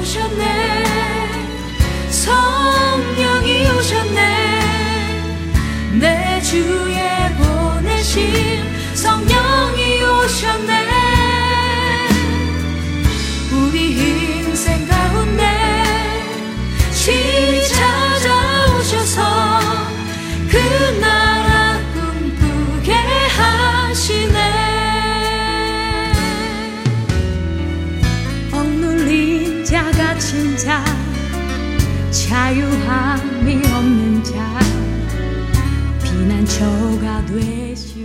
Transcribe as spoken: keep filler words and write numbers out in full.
오셨네. 성령이 오셨네. 내 주에 보내신 성령이 오셨네. 우리 인생 가운데 친히 찾아오셔서 그 나라 꿈꾸게 하시네. 억눌린 자 갇힌 자 자유함이 없는 자 피난처가 되시